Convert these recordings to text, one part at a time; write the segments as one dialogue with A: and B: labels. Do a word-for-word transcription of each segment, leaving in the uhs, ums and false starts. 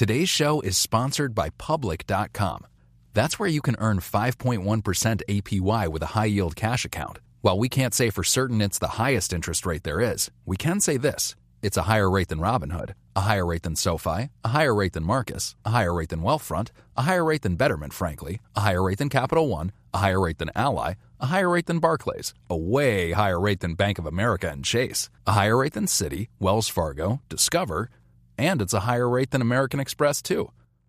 A: Today's show is sponsored by Public dot com. That's where you can earn five point one percent A P Y with a high-yield cash account. While we can't say for certain it's the highest interest rate there is, we can say this. It's a higher rate than Robinhood, a higher rate than SoFi, a higher rate than Marcus, a higher rate than Wealthfront, a higher rate than Betterment, frankly, a higher rate than Capital One, a higher rate than Ally, a higher rate than Barclays, a way higher rate than Bank of America and Chase, a higher rate than Citi, Wells Fargo, Discover, and it's a higher rate than American Express, too.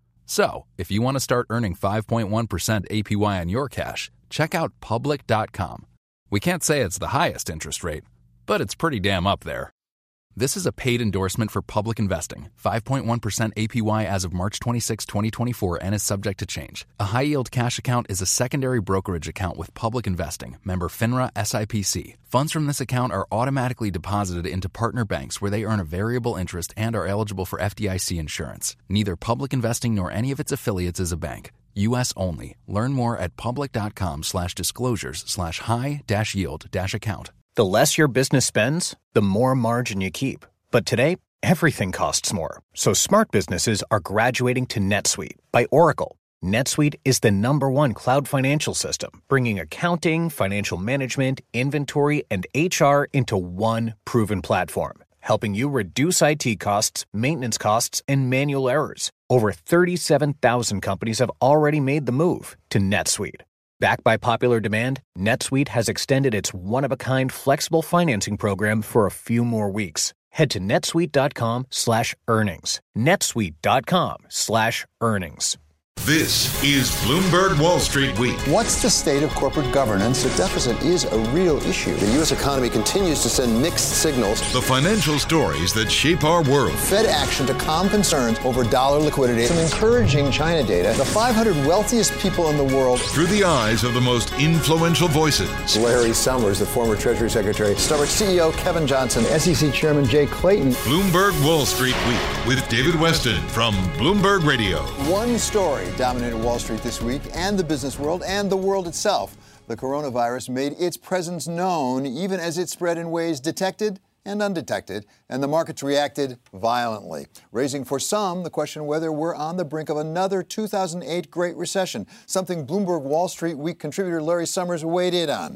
A: So, if you want to start earning five point one percent A P Y on your cash, check out Public dot com. We can't say it's the highest interest rate, but it's pretty damn up there. This is a paid endorsement for Public Investing. five point one percent A P Y as of March twenty-sixth, twenty twenty-four and is subject to change. A high-yield cash account is a secondary brokerage account with Public Investing, member FINRA S I P C. Funds from this account are automatically deposited into partner banks where they earn a variable interest and are eligible for F D I C insurance. Neither Public Investing nor any of its affiliates is a bank. U S only. Learn more at public.com slash disclosures slash high dash yield dash account.
B: The less your business spends, the more margin you keep. But today, everything costs more. So smart businesses are graduating to NetSuite by Oracle. NetSuite is the number one cloud financial system, bringing accounting, financial management, inventory, and H R into one proven platform, helping you reduce I T costs, maintenance costs, and manual errors. Over thirty-seven thousand companies have already made the move to NetSuite. Backed by popular demand, NetSuite has extended its one-of-a-kind flexible financing program for a few more weeks. Head to netsuite.com slash earnings. netsuite.com slash earnings.
C: This is Bloomberg Wall Street Week.
D: What's the state of corporate governance? The deficit is a real issue. The U S economy continues to send mixed signals.
C: The financial stories that shape our world.
D: Fed action to calm concerns over dollar liquidity. Some encouraging China data. The five hundred wealthiest people in the world.
C: Through the eyes of the most influential voices.
D: Larry Summers, the former Treasury Secretary. Starbucks C E O Kevin Johnson. S E C Chairman Jay Clayton.
C: Bloomberg Wall Street Week with David Weston from Bloomberg Radio.
D: One story dominated Wall Street this week and the business world and the world itself. The coronavirus made its presence known even as it spread in ways detected and undetected, and the markets reacted violently, raising for some the question whether we're on the brink of another two thousand eight Great Recession, something Bloomberg Wall Street Week contributor Larry Summers weighed in on.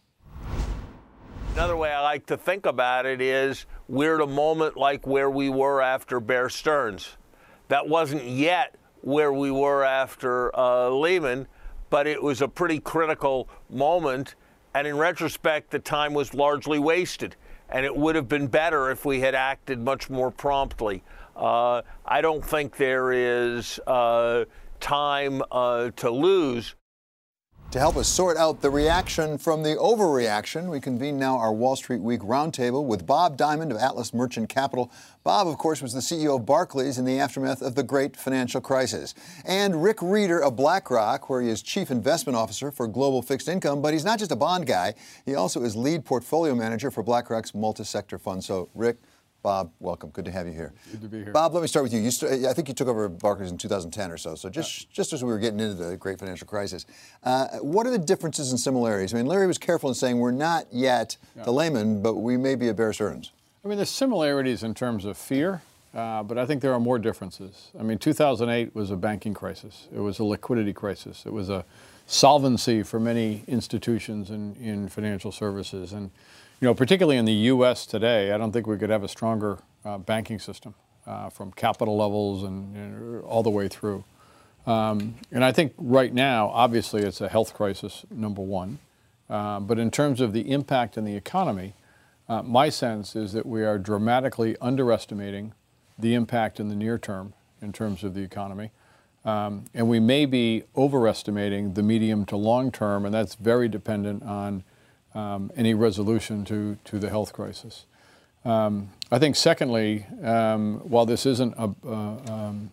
E: Another way I like to think about it is we're at a moment like where we were after Bear Stearns. That wasn't yet where we were after uh, Lehman, but it was a pretty critical moment. And in retrospect, the time was largely wasted. And it would have been better if we had acted much more promptly. Uh, I don't think there is uh, time uh, to lose.
D: To help us sort out the reaction from the overreaction, we convene now our Wall Street Week roundtable with Bob Diamond of Atlas Merchant Capital. Bob, of course, was the C E O of Barclays in the aftermath of the great financial crisis. And Rick Reeder of BlackRock, where he is Chief Investment Officer for Global Fixed Income. But he's not just a bond guy. He also is lead portfolio manager for BlackRock's multi-sector fund. So, Rick, Bob, welcome. Good to have you here.
F: Good to be here.
D: Bob, let me start with you. you st- I think you took over Barclays in two thousand ten or so, so just, yeah. just as we were getting into the great financial crisis. Uh, what are the differences and similarities? I mean, Larry was careful in saying we're not yet yeah. the Lehman, but we may be a Bear Stearns.
F: I mean, there's similarities in terms of fear, uh, but I think there are more differences. I mean, two thousand eight was a banking crisis. It was a liquidity crisis. It was a solvency for many institutions in, in financial services. And you know, particularly in the U S today, I don't think we could have a stronger uh, banking system uh, from capital levels and, and all the way through. Um, and I think right now, obviously, it's a health crisis, number one. Uh, but in terms of the impact on the economy, uh, my sense is that we are dramatically underestimating the impact in the near term in terms of the economy. Um, and we may be overestimating the medium to long term, and that's very dependent on Um, any resolution to, to the health crisis. Um, I think secondly, um, while this isn't a, uh, um,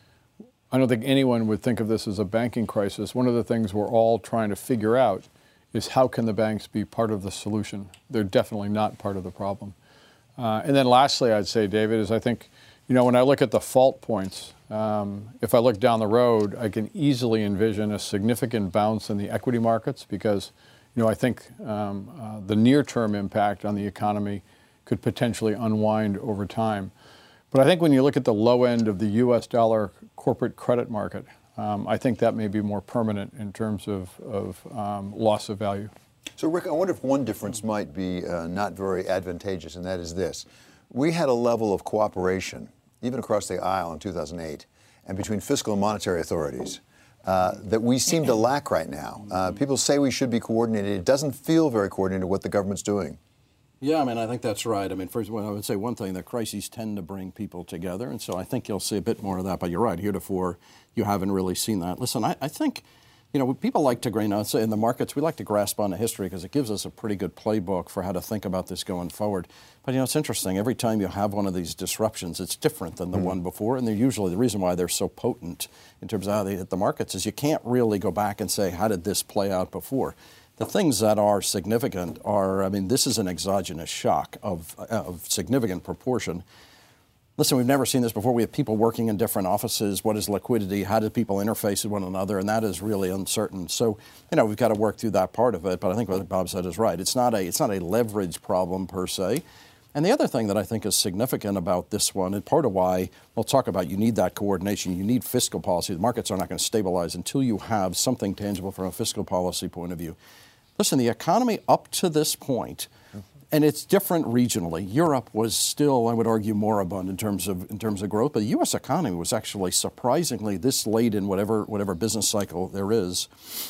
F: I don't think anyone would think of this as a banking crisis. One of the things we're all trying to figure out is how can the banks be part of the solution? They're definitely not part of the problem. Uh, and then lastly, I'd say, David, is I think, you know, when I look at the fault points, um, if I look down the road, I can easily envision a significant bounce in the equity markets because You know, I think um, uh, the near-term impact on the economy could potentially unwind over time. But I think when you look at the low end of the U S dollar corporate credit market, um, I think that may be more permanent in terms of, of um, loss of value.
D: So, Rick, I wonder if one difference might be uh, not very advantageous, and that is this. We had a level of cooperation, even across the aisle in two thousand eight, and between fiscal and monetary authorities, uh, that we seem to lack right now. Uh, people say we should be coordinated. It doesn't feel very coordinated what the government's doing.
G: Yeah, I mean, I think that's right. I mean, first of all, I would say one thing, that crises tend to bring people together, and so I think you'll see a bit more of that. But you're right, heretofore, you haven't really seen that. Listen, I, I think, you know, people like to, you know, in the markets, we like to grasp onto history because it gives us a pretty good playbook for how to think about this going forward. But, you know, it's interesting. Every time you have one of these disruptions, it's different than the mm-hmm. one before, and they're usually, the reason why they're so potent in terms of how they hit the markets is you can't really go back and say, how did this play out before? The things that are significant are, I mean, this is an exogenous shock of, of significant proportion. Listen, we've never seen this before. We have people working in different offices. What is liquidity? How do people interface with one another? And that is really uncertain. So, you know, we've got to work through that part of it. But I think what Bob said is right. It's not a, it's not a leverage problem per se. And the other thing that I think is significant about this one, and part of why we'll talk about you need that coordination, you need fiscal policy. The markets are not going to stabilize until you have something tangible from a fiscal policy point of view. Listen, the economy up to this point, and it's different regionally. Europe was still, I would argue, moribund in terms of in terms of growth, but the U S economy was actually surprisingly this late in whatever whatever business cycle there is,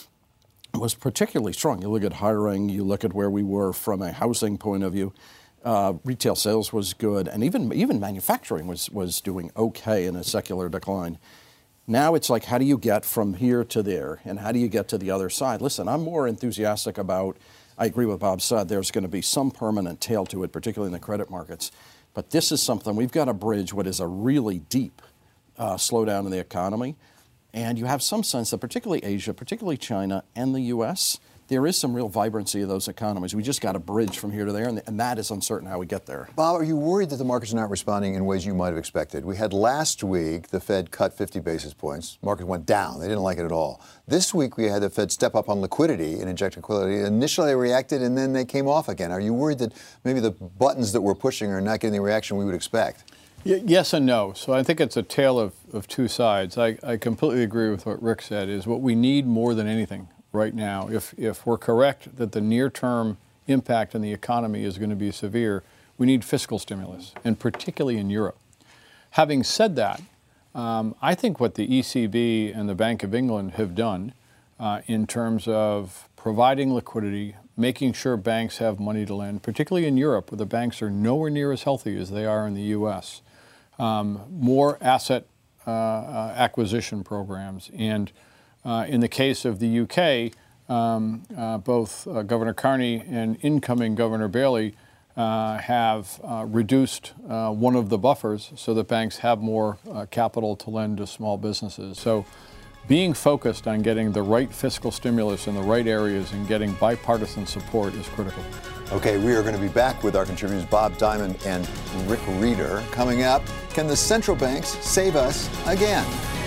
G: was particularly strong. You look at hiring, you look at where we were from a housing point of view. Uh, retail sales was good, and even even manufacturing was was doing okay in a secular decline. Now it's like, how do you get from here to there, and how do you get to the other side? Listen, I'm more enthusiastic about, I agree with Bob said, there's going to be some permanent tail to it, particularly in the credit markets. But this is something, we've got to bridge what is a really deep uh, slowdown in the economy. And you have some sense that particularly Asia, particularly China and the U S, there is some real vibrancy of those economies. We just got to bridge from here to there, and, and that is uncertain how we get there.
D: Bob, are you worried that the markets are not responding in ways you might have expected? We had last week the Fed cut fifty basis points. Markets went down. They didn't like it at all. This week we had the Fed step up on liquidity and inject liquidity. Initially they reacted, and then they came off again. Are you worried that maybe the buttons that we're pushing are not getting the reaction we would expect?
F: Y- yes and no. So I think it's a tale of, of two sides. I, I completely agree with what Rick said, is what we need more than anything right now, if if we're correct that the near-term impact on the economy is going to be severe, we need fiscal stimulus, and particularly in Europe. Having said that, um, I think what the E C B and the Bank of England have done uh, in terms of providing liquidity, making sure banks have money to lend, particularly in Europe, where the banks are nowhere near as healthy as they are in the U S, um, more asset uh, uh, acquisition programs, and Uh, in the case of the U K, um, uh, both uh, Governor Carney and incoming Governor Bailey uh, have uh, reduced uh, one of the buffers so that banks have more uh, capital to lend to small businesses. So being focused on getting the right fiscal stimulus in the right areas and getting bipartisan support is critical.
D: Okay, we are going to be back with our contributors Bob Diamond and Rick Rieder. Coming up, can the central banks save us again?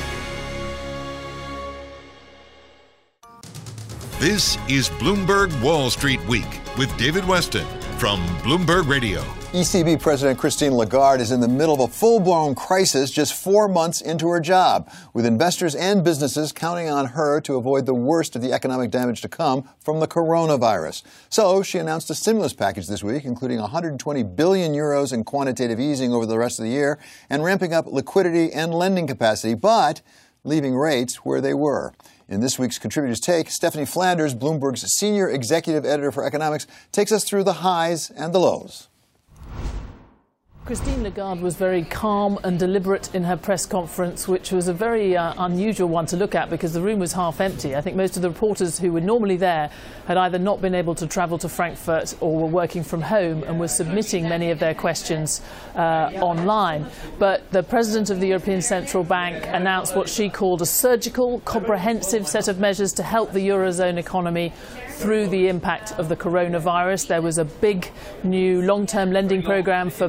C: This is Bloomberg Wall Street Week with David Weston from Bloomberg Radio.
D: E C B President Christine Lagarde is in the middle of a full-blown crisis just four months into her job, with investors and businesses counting on her to avoid the worst of the economic damage to come from the coronavirus. So she announced a stimulus package this week, including one hundred twenty billion euros in quantitative easing over the rest of the year and ramping up liquidity and lending capacity, but leaving rates where they were. In this week's Contributors Take, Stephanie Flanders, Bloomberg's senior executive editor for economics, takes us through the highs and the lows.
H: Christine Lagarde was very calm and deliberate in her press conference, which was a very uh, unusual one to look at because the room was half empty. I think most of the reporters who were normally there had either not been able to travel to Frankfurt or were working from home and were submitting many of their questions uh, online. But the president of the European Central Bank announced what she called a surgical, comprehensive set of measures to help the Eurozone economy through the impact of the coronavirus. There was a big new long-term lending program for banks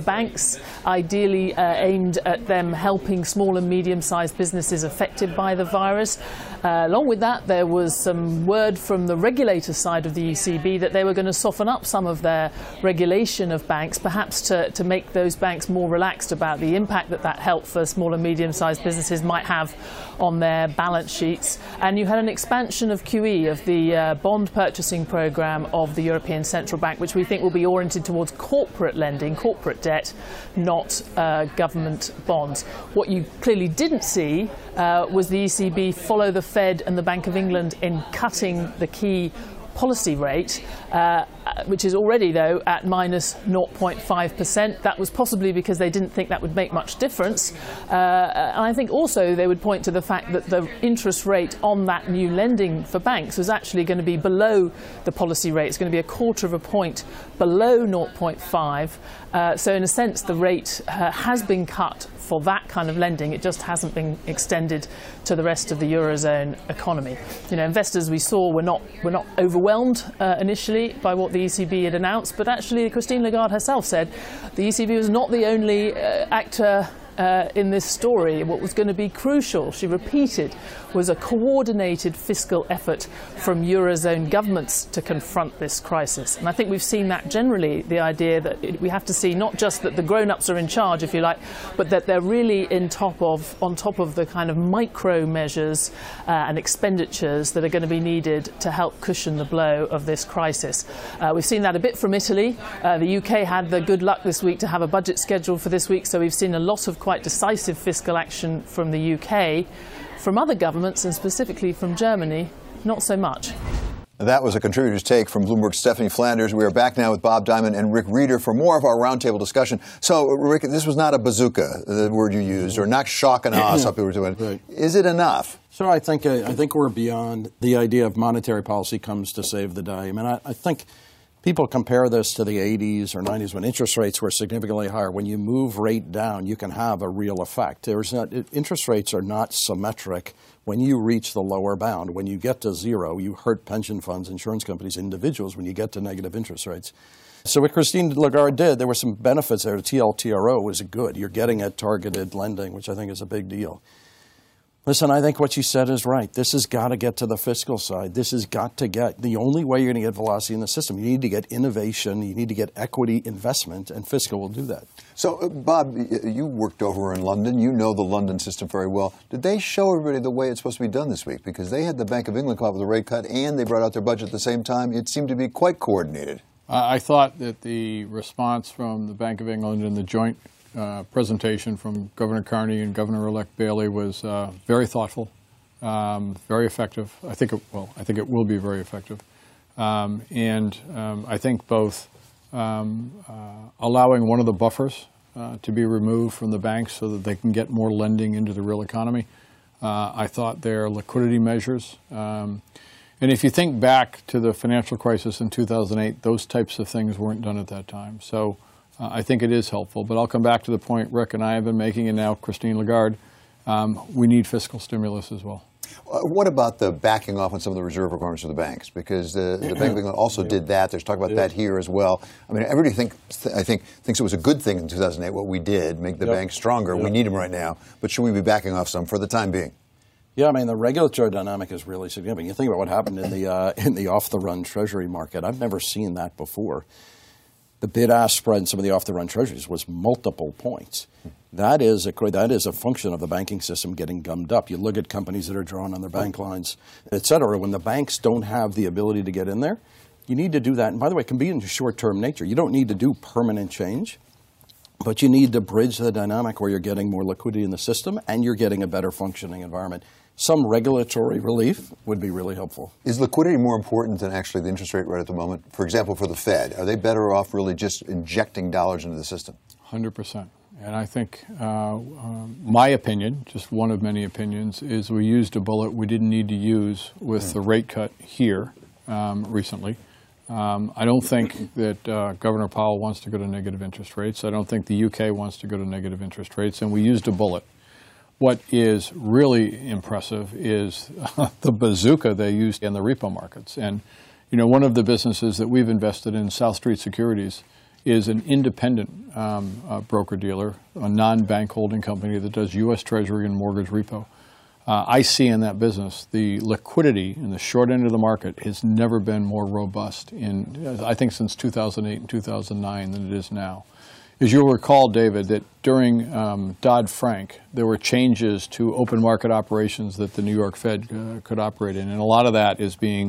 H: banks, ideally uh, aimed at them helping small and medium-sized businesses affected by the virus. Uh, along with that, there was some word from the regulator side of the E C B that they were going to soften up some of their regulation of banks, perhaps to, to make those banks more relaxed about the impact that that help for small and medium-sized businesses might have on their balance sheets. And you had an expansion of Q E, of the uh, bond purchasing program of the European Central Bank, which we think will be oriented towards corporate lending, corporate debt, not uh, government bonds. What you clearly didn't see uh, was the E C B follow the Fed and the Bank of England in cutting the key policy rate, uh, which is already, though, at minus zero point five percent. That was possibly because they didn't think that would make much difference. Uh, and I think also they would point to the fact that the interest rate on that new lending for banks was actually going to be below the policy rate. It's going to be a quarter of a point below zero point five. Uh, so in a sense, the rate uh, has been cut for that kind of lending. It just hasn't been extended to the rest of the Eurozone economy. You know, investors we saw were not were not overwhelmed uh, initially by what the E C B had announced, but actually Christine Lagarde herself said the E C B was not the only uh, actor Uh, in this story. What was going to be crucial, she repeated, was a coordinated fiscal effort from Eurozone governments to confront this crisis. And I think we've seen that generally, the idea that it, we have to see not just that the grown-ups are in charge, if you like, but that they're really in top of, on top of the kind of micro measures uh, and expenditures that are going to be needed to help cushion the blow of this crisis. Uh, we've seen that a bit from Italy. Uh, the U K had the good luck this week to have a budget scheduled for this week, so we've seen a lot of quite decisive fiscal action from the U K. From other governments, and specifically from Germany, not so much.
D: That was a contributor's take from Bloomberg's Stephanie Flanders. We are back now with Bob Diamond and Rick Reeder for more of our roundtable discussion. So, Rick, this was not a bazooka, the word you used, or not shock and awe, some people were doing. Right. Is it enough?
G: So I think uh, I think we're beyond the idea of monetary policy comes to save the day. I mean, I, I think people compare this to the eighties or nineties when interest rates were significantly higher. When you move rate down, you can have a real effect. There's not, interest rates are not symmetric when you reach the lower bound. When you get to zero, you hurt pension funds, insurance companies, individuals when you get to negative interest rates. So what Christine Lagarde did, there were some benefits there. The T L T R O was good. You're getting at targeted lending, which I think is a big deal. Listen, I think what she said is right. This has got to get to the fiscal side. This has got to get, the only way you're going to get velocity in the system, you need to get innovation, you need to get equity investment, and fiscal will do that.
D: So, uh, Bob, you worked over in London. You know the London system very well. Did they show everybody the way it's supposed to be done this week? Because they had the Bank of England come up with a rate cut and they brought out their budget at the same time. It seemed to be quite coordinated.
F: Uh, I thought that the response from the Bank of England and the joint Uh, presentation from Governor Carney and Governor-elect Bailey was uh, very thoughtful, um, very effective. I think it, well, I think it will be very effective, um, and um, I think both um, uh, allowing one of the buffers uh, to be removed from the banks so that they can get more lending into the real economy. Uh, I thought their liquidity measures, um, and if you think back to the financial crisis in two thousand eight, those types of things weren't done at that time. So. Uh, I think it is helpful, but I'll come back to the point Rick and I have been making, and now Christine Lagarde. Um, we need fiscal stimulus as well.
D: Uh, what about the backing off on some of the reserve requirements of the banks? Because the, the Bank of England also yeah. did that. There's talk about yeah. that here as well. I mean, everybody think, th- I think thinks it was a good thing in two thousand eight, what we did, make the yep. banks stronger. Yep. We need them right now. But should we be backing off some for the time being?
G: Yeah, I mean, the regulatory dynamic is really significant. You think about what happened in the uh, in the off-the-run Treasury market. I've never seen that before. The bid-ask spread in some of the off-the-run treasuries was multiple points. That is a that is a function of the banking system getting gummed up. You look at companies that are drawn on their bank lines, et cetera. When the banks don't have the ability to get in there, you need to do that. And by the way, it can be in short-term nature. You don't need to do permanent change, but you need to bridge the dynamic where you're getting more liquidity in the system and you're getting a better functioning environment. Some regulatory relief would be really helpful.
D: Is liquidity more important than actually the interest rate right at the moment? For example, for the Fed, are they better off really just injecting dollars into the system?
F: one hundred percent. And I think uh, uh, my opinion, just one of many opinions, is we used a bullet we didn't need to use with mm. the rate cut here um, recently. Um, I don't think that uh, Governor Powell wants to go to negative interest rates. I don't think the U K wants to go to negative interest rates, and we used a bullet. What is really impressive is uh, the bazooka they used in the repo markets. And, you know, one of the businesses that we've invested in, South Street Securities, is an independent um, uh, broker-dealer, a non-bank holding company that does U S Treasury and mortgage repo. Uh, I see in that business the liquidity in the short end of the market has never been more robust in, I think, since two thousand eight and two thousand nine than it is now. As you'll recall, David, that during um, Dodd-Frank, there were changes to open market operations that the New York Fed uh, could operate in, and a lot of that is being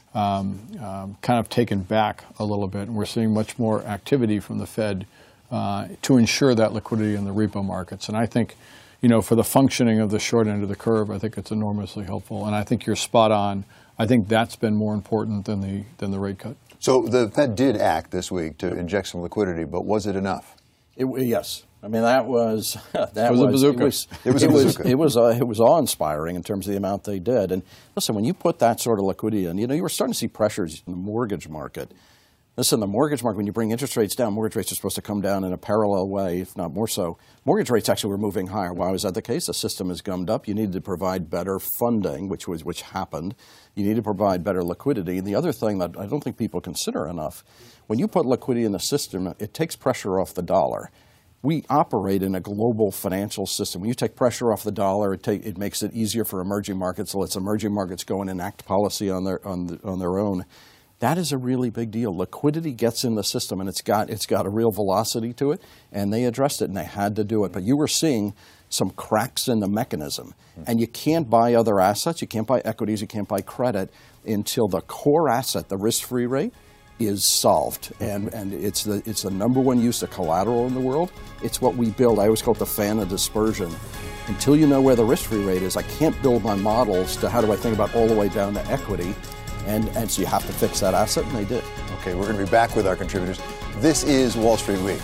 F: um, um, kind of taken back a little bit, and we're seeing much more activity from the Fed uh, to ensure that liquidity in the repo markets. And I think, you know, for the functioning of the short end of the curve, I think it's enormously helpful, and I think you're spot on. I think that's been more important than the than the rate cut.
D: So the Fed did act this week to inject some liquidity, but was it enough?
G: It, yes. I mean, that was that
F: it was,
G: was
F: a bazooka.
G: It was
D: it was,
G: it
D: a
G: was,
D: bazooka.
G: it was, uh, it was awe-inspiring in terms of the amount they did. And listen, when you put that sort of liquidity in, you know, you were starting to see pressures in the mortgage market. Listen, the mortgage market, when you bring interest rates down, mortgage rates are supposed to come down in a parallel way, if not more so. Mortgage rates actually were moving higher. Why was that the case? The system is gummed up. You needed to provide better funding, which was which happened. You need to provide better liquidity. And the other thing that I don't think people consider enough, when you put liquidity in the system, it takes pressure off the dollar. We operate in a global financial system. When you take pressure off the dollar, it, take, it makes it easier for emerging markets. So lets emerging markets go and enact policy on their on, the, on their own. That is a really big deal. Liquidity gets in the system, and it's got it's got a real velocity to it, and they addressed it, and they had to do it. But you were seeing some cracks in the mechanism, and you can't buy other assets, you can't buy equities, you can't buy credit until the core asset, the risk-free rate, is solved. And and it's the it's the number one use of collateral in the world. It's what we build. I always call it the fan of dispersion. Until you know where the risk-free rate is, I can't build my models to how do I think about all the way down to equity. And, and so you have to fix that asset, and they did.
D: Okay, we're going to be back with our contributors. This is Wall Street Week.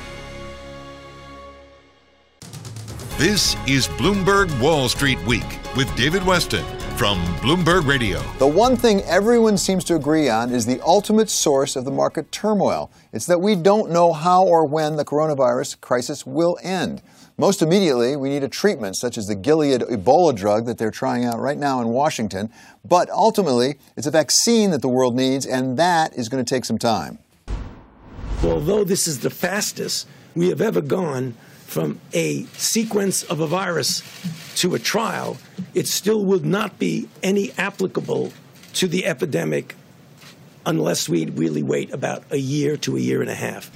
C: This is Bloomberg Wall Street Week with David Weston from Bloomberg Radio.
D: The one thing everyone seems to agree on is the ultimate source of the market turmoil. It's that we don't know how or when the coronavirus crisis will end. Most immediately, we need a treatment such as the Gilead Ebola drug that they're trying out right now in Washington. But ultimately, it's a vaccine that the world needs, and that is going to take some time.
I: Although this is the fastest we have ever gone from a sequence of a virus to a trial, it still would not be any applicable to the epidemic unless we really wait about a year to a year and a half.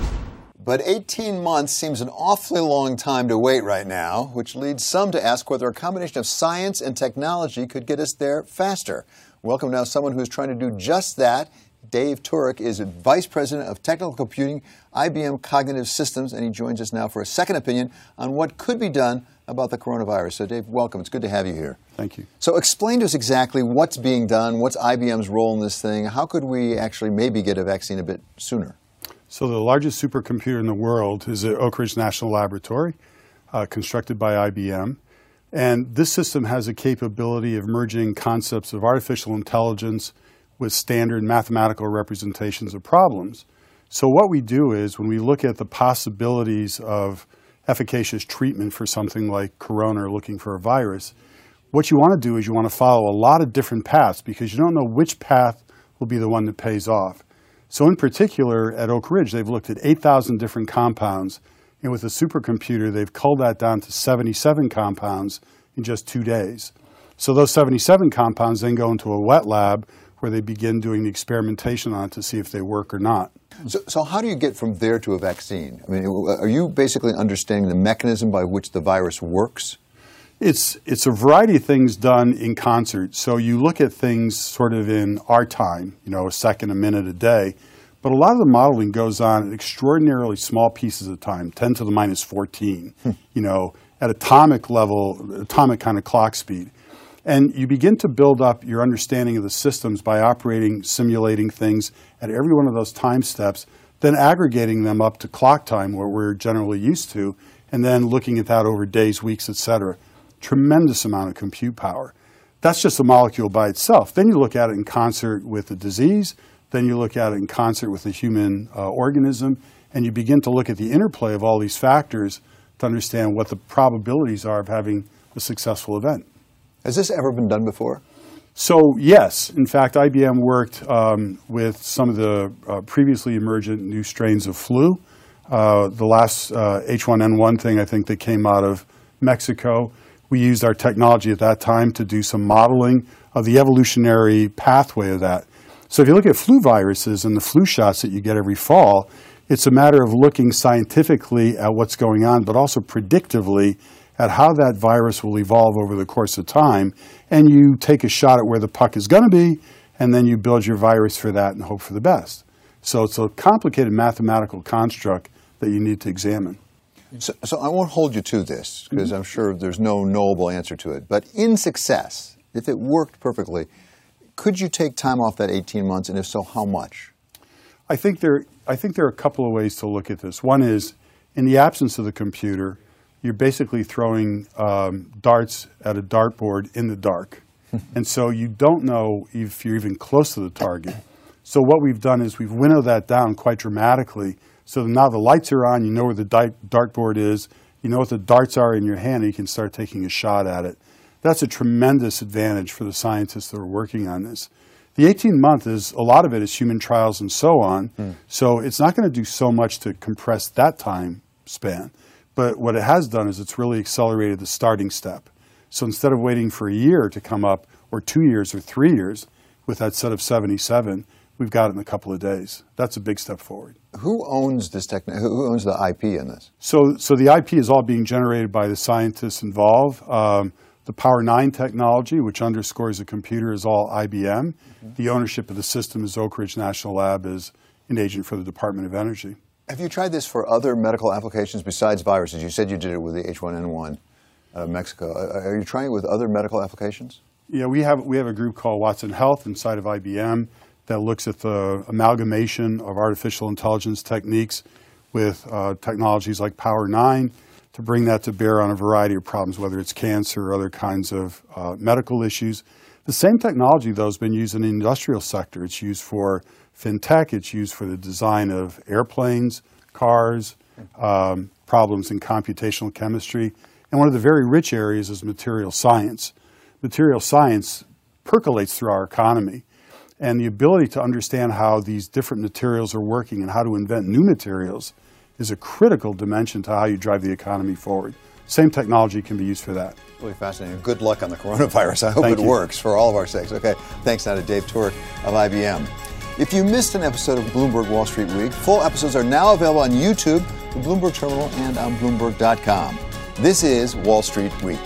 D: But eighteen months seems an awfully long time to wait right now, which leads some to ask whether a combination of science and technology could get us there faster. Welcome now someone who is trying to do just that. Dave Turek is Vice President of Technical Computing, I B M Cognitive Systems, and he joins us now for a second opinion on what could be done about the coronavirus. So, Dave, welcome. It's good to have you here.
J: Thank you.
D: So explain to us exactly what's being done, what's I B M's role in this thing, how could we actually maybe get a vaccine a bit sooner?
J: So the largest supercomputer in the world is at Oak Ridge National Laboratory, uh, constructed by I B M. And this system has a capability of merging concepts of artificial intelligence with standard mathematical representations of problems. So what we do is when we look at the possibilities of efficacious treatment for something like corona or looking for a virus, what you want to do is you want to follow a lot of different paths because you don't know which path will be the one that pays off. So in particular, at Oak Ridge, they've looked at eight thousand different compounds, and with a supercomputer, they've culled that down to seventy-seven compounds in just two days. So those seventy-seven compounds then go into a wet lab where they begin doing the experimentation on it to see if they work or not.
D: So, so how do you get from there to a vaccine? I mean, are you basically understanding the mechanism by which the virus works?
J: It's, it's a variety of things done in concert. So you look at things sort of in our time, you know, a second, a minute, a day. But a lot of the modeling goes on at extraordinarily small pieces of time, ten to the minus fourteen, you know, at atomic level, atomic kind of clock speed. And you begin to build up your understanding of the systems by operating, simulating things at every one of those time steps, then aggregating them up to clock time, where we're generally used to, and then looking at that over days, weeks, et cetera. Tremendous amount of compute power. That's just a molecule by itself. Then you look at it in concert with the disease, then you look at it in concert with the human uh, organism, and you begin to look at the interplay of all these factors to understand what the probabilities are of having a successful event.
D: Has this ever been done before?
J: So yes, in fact, I B M worked um, with some of the uh, previously emergent new strains of flu. Uh, the last uh, H one N one thing I think that came out of Mexico, we used our technology at that time to do some modeling of the evolutionary pathway of that. So if you look at flu viruses and the flu shots that you get every fall, it's a matter of looking scientifically at what's going on, but also predictively at how that virus will evolve over the course of time. And you take a shot at where the puck is going to be, and then you build your virus for that and hope for the best. So it's a complicated mathematical construct that you need to examine.
D: So, so I won't hold you to this, because I'm sure there's no knowable answer to it. But in success, if it worked perfectly, could you take time off that eighteen months, and if so, how much?
J: I think there, I think there are a couple of ways to look at this. One is, in the absence of the computer, you're basically throwing um, darts at a dartboard in the dark. And so you don't know if you're even close to the target. So what we've done is we've winnowed that down quite dramatically. So now the lights are on, you know where the dartboard is, you know what the darts are in your hand, and you can start taking a shot at it. That's a tremendous advantage for the scientists that are working on this. The eighteen month is, a lot of it is human trials and so on, mm. so it's not going to do so much to compress that time span. But what it has done is it's really accelerated the starting step. So instead of waiting for a year to come up, or two years or three years, with that set of seventy-seven, we've got it in a couple of days. That's a big step forward.
D: Who owns this technology? Who owns the I P in this?
J: So, so the I P is all being generated by the scientists involved. Um, the Power nine technology, which underscores the computer, is all I B M. Mm-hmm. The ownership of the system is Oak Ridge National Lab, is an agent for the Department of Energy.
D: Have you tried this for other medical applications besides viruses? You said you did it with the H one N one out of Mexico. Are you trying it with other medical applications?
J: Yeah, we have, we have a group called Watson Health inside of I B M that looks at the amalgamation of artificial intelligence techniques with uh, technologies like Power nine to bring that to bear on a variety of problems, whether it's cancer or other kinds of uh, medical issues. The same technology, though, has been used in the industrial sector. It's used for fintech. It's used for the design of airplanes, cars, um, problems in computational chemistry. And one of the very rich areas is material science. Material science percolates through our economy. And the ability to understand how these different materials are working and how to invent new materials is a critical dimension to how you drive the economy forward. Same technology can be used for that.
D: Really fascinating. Good luck on the coronavirus. I hope
J: Thank
D: it
J: you.
D: works for all of our sakes. Okay, thanks now to Dave Turek of I B M. If you missed an episode of Bloomberg Wall Street Week, full episodes are now available on YouTube, the Bloomberg Terminal, and on Bloomberg dot com. This is Wall Street Week.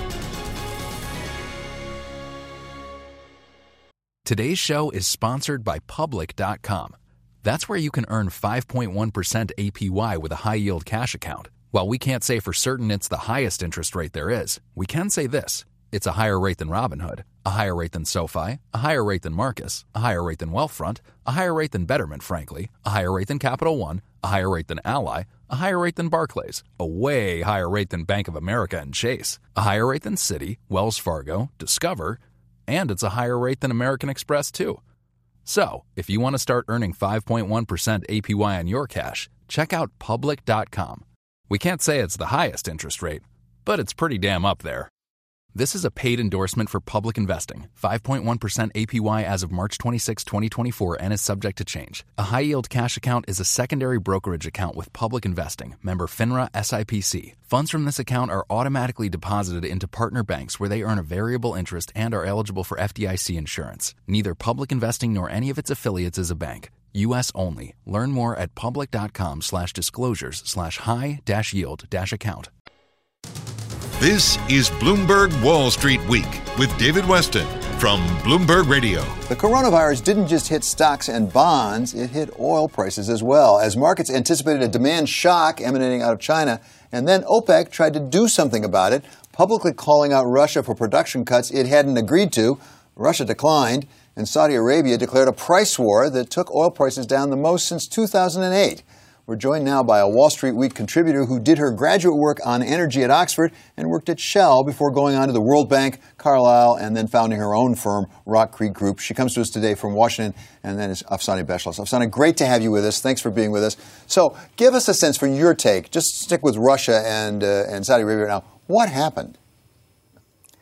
A: Today's show is sponsored by Public dot com. That's where you can earn five point one percent A P Y with a high-yield cash account. While we can't say for certain it's the highest interest rate there is, we can say this. It's a higher rate than Robinhood, a higher rate than SoFi, a higher rate than Marcus, a higher rate than Wealthfront, a higher rate than Betterment, frankly, a higher rate than Capital One, a higher rate than Ally, a higher rate than Barclays, a way higher rate than Bank of America and Chase, a higher rate than Citi, Wells Fargo, Discover, and it's a higher rate than American Express, too. So, if you want to start earning five point one percent A P Y on your cash, check out Public dot com. We can't say it's the highest interest rate, but it's pretty damn up there. This is a paid endorsement for Public Investing. five point one percent A P Y as of March twenty-sixth, twenty twenty-four and is subject to change. A high-yield cash account is a secondary brokerage account with Public Investing, member FINRA S I P C. Funds from this account are automatically deposited into partner banks where they earn a variable interest and are eligible for F D I C insurance. Neither Public Investing nor any of its affiliates is a bank. U S only. Learn more at public.com slash disclosures slash high dash yield dash account.
C: This is Bloomberg Wall Street Week with David Weston from Bloomberg Radio.
D: The coronavirus didn't just hit stocks and bonds, it hit oil prices as well, as markets anticipated a demand shock emanating out of China, and then OPEC tried to do something about it, publicly calling out Russia for production cuts it hadn't agreed to. Russia declined, and Saudi Arabia declared a price war that took oil prices down the most since two thousand eight. We're joined now by a Wall Street Week contributor who did her graduate work on energy at Oxford and worked at Shell before going on to the World Bank, Carlyle, and then founding her own firm, Rock Creek Group. She comes to us today from Washington, and then is Afsaneh Beschloss. Afsaneh, great to have you with us. Thanks for being with us. So give us a sense for your take. Just stick with Russia and, uh, and Saudi Arabia now. What happened?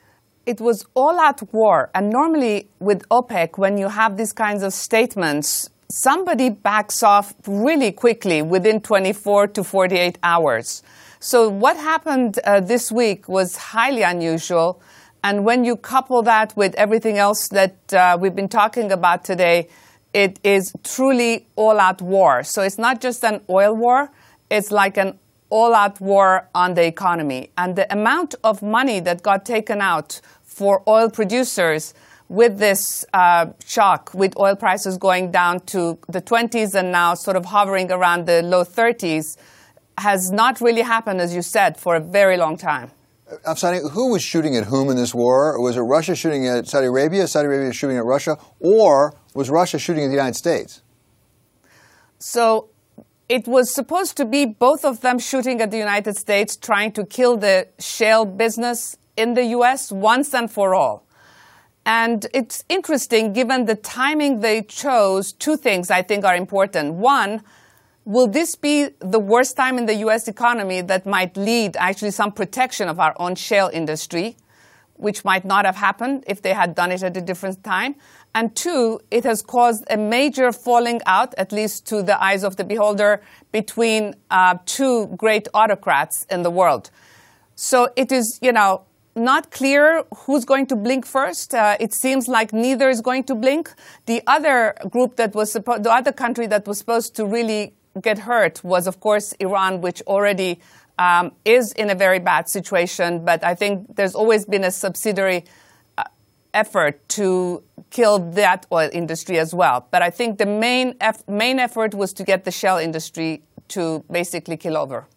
K: it was all-out war. And normally with OPEC, when you have these kinds of statements, somebody backs off really quickly within twenty-four to forty-eight hours. So what happened uh, this week was highly unusual. And when you couple that with everything else that uh, we've been talking about today, it is truly all-out war. So it's not just an oil war. It's like an all-out war on the economy. And the amount of money that got taken out for oil producers with this uh, shock, with oil prices going down to the twenties and now sort of hovering around the low thirties, has not really happened, as you said, for a very long time.
D: Afsaneh, who was shooting at whom in this war? Was it Russia shooting at Saudi Arabia, Saudi Arabia shooting at Russia, or was Russia shooting at the United States?
K: So it was supposed to be both of them shooting at the United States, trying to kill the shale business in the U S once and for all. And it's interesting, given the timing they chose, two things I think are important. One, will this be the worst time in the U S economy that might lead actually some protection of our own shale industry, which might not have happened if they had done it at a different time? And two, it has caused a major falling out, at least to the eyes of the beholder, between uh, two great autocrats in the world. So it is, you know, not clear who's going to blink first. Uh, it seems like neither is going to blink. The other group that was supposed, the other country that was supposed to really get hurt was, of course, Iran, which already um, is in a very bad situation. But I think there's always been a subsidiary uh, effort to kill that oil industry as well. But I think the main eff- main effort was to get the shale industry to basically kill over.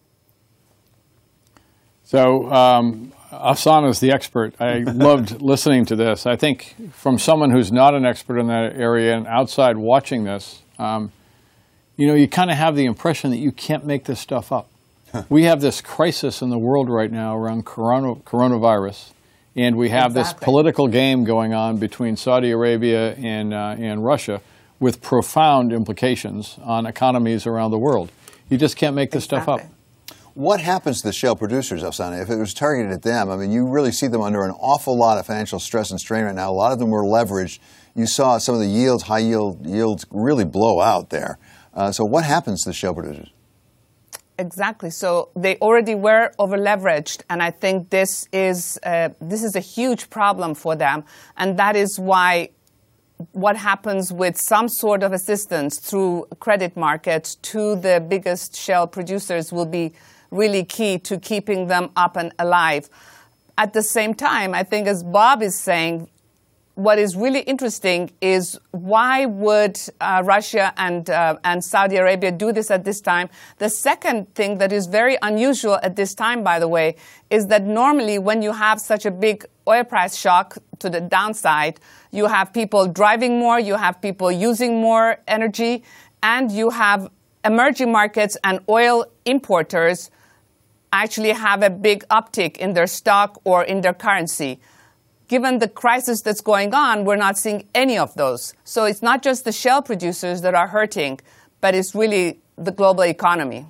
F: So, um, Afsaneh is the expert. I loved listening to this. I think from someone who's not an expert in that area and outside watching this, um, you know, you kind of have the impression that you can't make this stuff up. We have this crisis in the world right now around corona, coronavirus, and we have exactly. this political game going on between Saudi Arabia and, uh, and Russia with profound implications on economies around the world. You just can't make this exactly. stuff up.
D: What happens to the shale producers, Afsaneh, if it was targeted at them? I mean, you really see them under an awful lot of financial stress and strain right now. A lot of them were leveraged. You saw some of the yields, high yield yields, really blow out there. Uh, so what happens to the shale producers?
K: Exactly. So they already were over-leveraged, and I think this is uh, this is a huge problem for them, and that is why what happens with some sort of assistance through credit markets to the biggest shale producers will be really key to keeping them up and alive. At the same time, I think, as Bob is saying, what is really interesting is why would uh, Russia and uh, and Saudi Arabia do this at this time? The second thing that is very unusual at this time, by the way, is that normally when you have such a big oil price shock to the downside, you have people driving more, you have people using more energy, and you have emerging markets and oil importers actually have a big uptick in their stock or in their currency. Given the crisis that's going on, we're not seeing any of those. So it's not just the shale producers that are hurting, but it's really the global economy.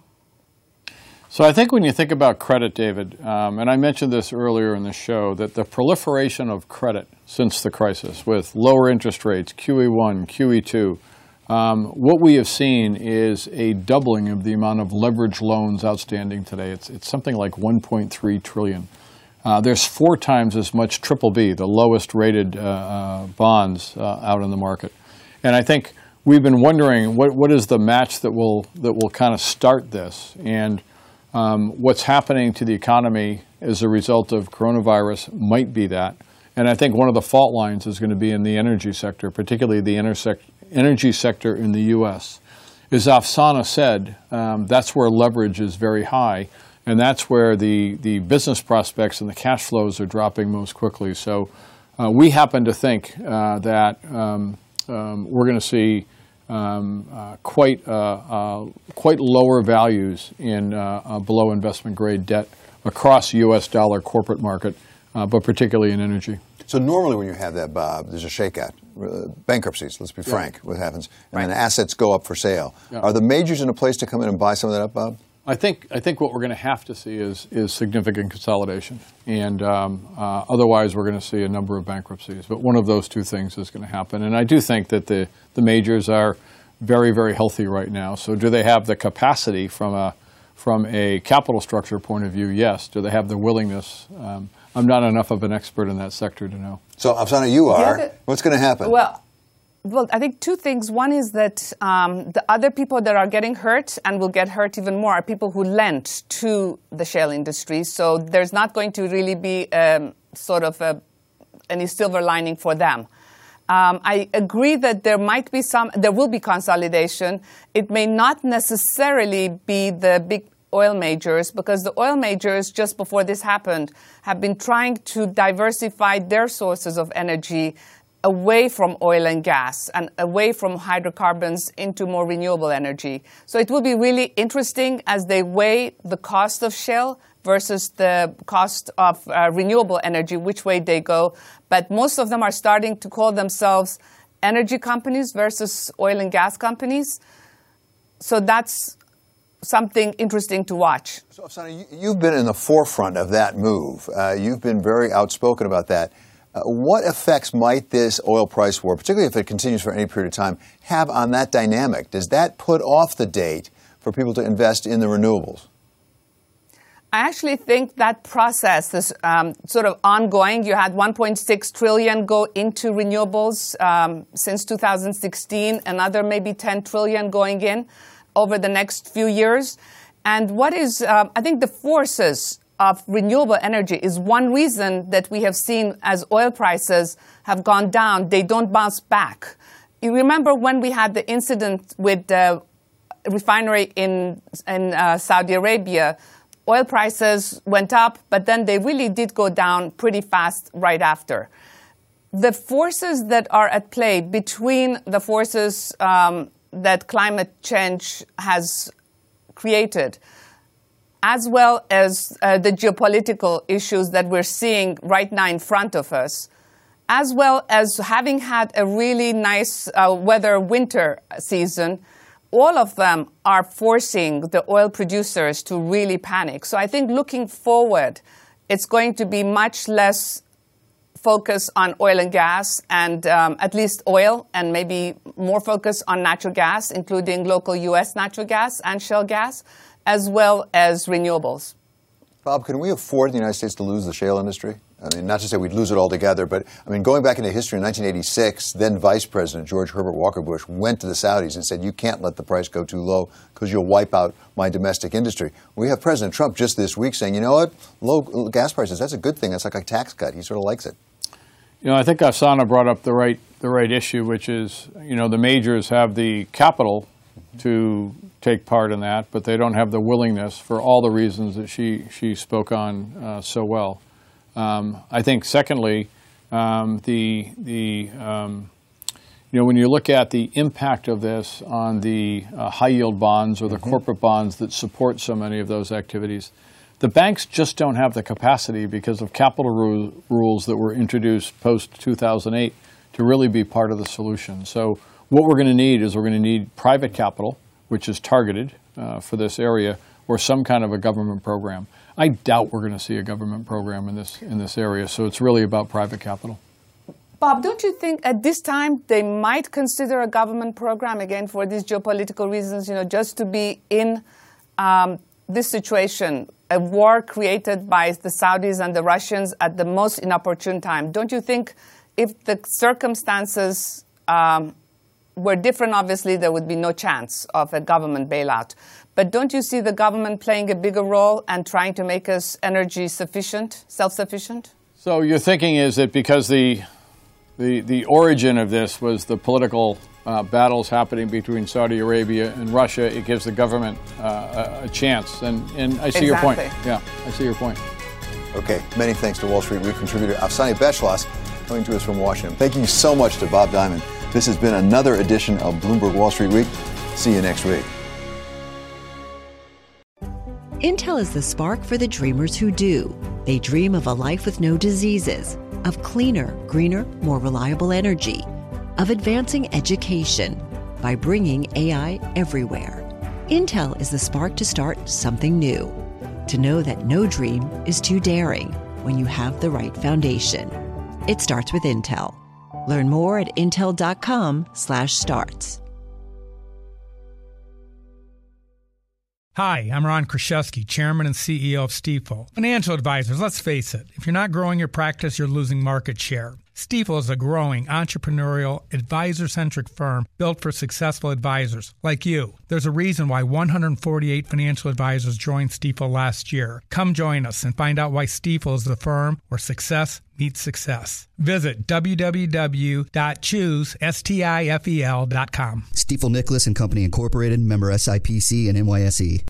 F: So I think when you think about credit, David, um, and I mentioned this earlier in the show, that the proliferation of credit since the crisis with lower interest rates, Q E one, Q E two, um, what we have seen is a doubling of the amount of leveraged loans outstanding today. It's, it's something like one point three trillion dollars. Uh, there's four times as much triple B, the lowest rated uh, uh, bonds uh, out in the market. And I think we've been wondering what, what is the match that will, that will kind of start this, and um, what's happening to the economy as a result of coronavirus might be that. And I think one of the fault lines is going to be in the energy sector, particularly the intersect- energy sector in the U S. As Afsaneh said, um, that's where leverage is very high. And that's where the, the business prospects and the cash flows are dropping most quickly. So uh, we happen to think uh, that um, um, we're going to see um, uh, quite uh, uh, quite lower values in uh, uh, below investment grade debt across U S dollar corporate market, uh, but particularly in energy.
D: So normally when you have that, Bob, there's a shakeout. Uh, bankruptcies, let's be frank, yeah. what happens. And right. then assets go up for sale. Yeah. Are the majors in a place to come in and buy some of that up, Bob?
F: I think I think what we're going to have to see is is significant consolidation, and um, uh, otherwise we're going to see a number of bankruptcies. But one of those two things is going to happen, and I do think that the the majors are very very healthy right now. So do they have the capacity from a from a capital structure point of view? Yes. Do they have the willingness? Um, I'm not enough of an expert in that sector to know.
D: So Afsaneh, you are.
K: Yeah,
D: What's going to happen?
K: Well. Well, I think two things. One is that um, the other people that are getting hurt and will get hurt even more are people who lent to the shale industry. So there's not going to really be um, sort of a, any silver lining for them. Um, I agree that there might be some, there will be consolidation. It may not necessarily be the big oil majors, because the oil majors, just before this happened, have been trying to diversify their sources of energy away from oil and gas and away from hydrocarbons into more renewable energy. So it will be really interesting as they weigh the cost of shale versus the cost of uh, renewable energy, which way they go. But most of them are starting to call themselves energy companies versus oil and gas companies. So that's something interesting to watch.
D: So, Afsaneh, you've been in the forefront of that move. Uh, you've been very outspoken about that. Uh, what effects might this oil price war, particularly if it continues for any period of time, have on that dynamic? Does that put off the date for people to invest in the renewables?
K: I actually think that process is um, sort of ongoing. You had one point six trillion dollars go into renewables um, since two thousand sixteen, another maybe ten trillion dollars going in over the next few years. And what is, uh, I think the forces of renewable energy is one reason that we have seen as oil prices have gone down, they don't bounce back. You remember when we had the incident with the refinery in, in uh, Saudi Arabia, oil prices went up, but then they really did go down pretty fast right after. The forces that are at play between the forces um, that climate change has created, as well as uh, the geopolitical issues that we're seeing right now in front of us, as well as having had a really nice uh, weather winter season, all of them are forcing the oil producers to really panic. So I think looking forward, it's going to be much less focus on oil and gas, and um, at least oil, and maybe more focus on natural gas, including local U S natural gas and shale gas, as well as renewables.
D: Bob, can we afford the United States to lose the shale industry? I mean, not to say we'd lose it altogether, but I mean, going back into history in nineteen eighty-six, then Vice President George Herbert Walker Bush went to the Saudis and said, you can't let the price go too low because you'll wipe out my domestic industry. We have President Trump just this week saying, you know what, low gas prices, that's a good thing. That's like a tax cut. He sort of likes it.
F: You know, I think Afsaneh brought up the right the right issue, which is, you know, the majors have the capital to take part in that, but they don't have the willingness for all the reasons that she, she spoke on uh, so well. Um, I think, secondly, um, the, the um, you know, when you look at the impact of this on the uh, high-yield bonds or the mm-hmm. corporate bonds that support so many of those activities, the banks just don't have the capacity because of capital ru- rules that were introduced post two thousand eight to really be part of the solution. So what we're going to need is we're going to need private capital, which is targeted uh, for this area, or some kind of a government program. I doubt we're going to see a government program in this in this area, so it's really about private capital.
K: Bob, don't you think at this time they might consider a government program, again, for these geopolitical reasons, you know, just to be in um, this situation, a war created by the Saudis and the Russians at the most inopportune time? Don't you think if the circumstances um, were different, obviously there would be no chance of a government bailout? But don't you see the government playing a bigger role and trying to make us energy sufficient, self-sufficient? So
F: your thinking is that because the the, the origin of this was the political uh, battles happening between Saudi Arabia and Russia, it gives the government uh, a, a chance. And, and I see
K: exactly.
F: your point. Yeah, I see your point.
D: Okay, many thanks to Wall Street Week contributor Afsaneh Beschloss coming to us from Washington. Thank you so much to Bob Diamond. This has been another edition of Bloomberg Wall Street Week. See you next week.
L: Intel is the spark for the dreamers who do. They dream of a life with no diseases, of cleaner, greener, more reliable energy, of advancing education by bringing A I everywhere. Intel is the spark to start something new. To know that no dream is too daring when you have the right foundation. It starts with Intel. Learn more at intel.com slash starts.
M: Hi, I'm Ron Kraszewski, Chairman and C E O of Stifel. Financial advisors, let's face it, if you're not growing your practice, you're losing market share. Stifel is a growing, entrepreneurial, advisor-centric firm built for successful advisors like you. There's a reason why one hundred forty-eight financial advisors joined Stifel last year. Come join us and find out why Stifel is the firm where success meets success. Visit w w w dot choose stifel dot com.
N: Stifel Nicholas and Company Incorporated, member S I P C and N Y S E.